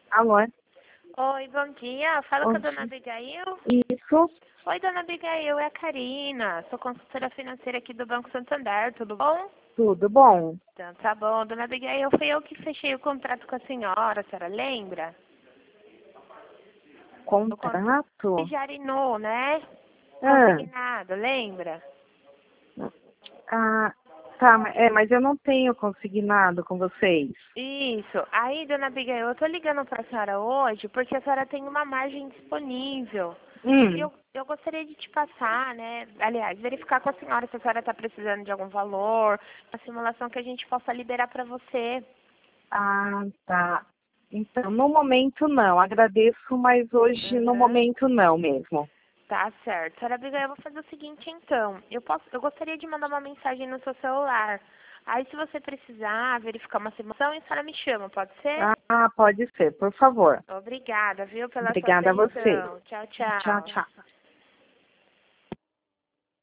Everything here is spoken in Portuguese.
Alô? Oi, bom dia. Fala Bom com a dona dia. Abigail. Isso, Oi, dona Abigail, é a Karina. Sou consultora financeira aqui do Banco Santander, tudo bom? tudo bom. Então, tá bom. Dona Abigail, foi eu que fechei o contrato com a senhora lembra? O contrato Contrato? de Arinou, né? Ah, Consignado, lembra? ah, tá, mas eu não tenho consignado com vocês. Isso. Aí, dona Abigail, eu tô ligando pra senhora hoje porque a senhora tem uma margem disponível. E Hum, eu gostaria de te passar, né? Aliás, verificar com a senhora se a senhora está precisando de algum valor, uma simulação que a gente possa liberar para você. tá. Então, no momento não, agradeço, mas hoje no Uhum. momento não mesmo. Tá certo. Senhora Abigail, eu vou fazer o seguinte então. Eu gostaria de mandar uma mensagem no seu celular. Aí, se você precisar verificar uma simulação, a senhora me chama, pode ser? Pode ser, por favor. Obrigada, viu, pela sua Obrigada a você. atenção. Tchau, Tchau, tchau. tchau.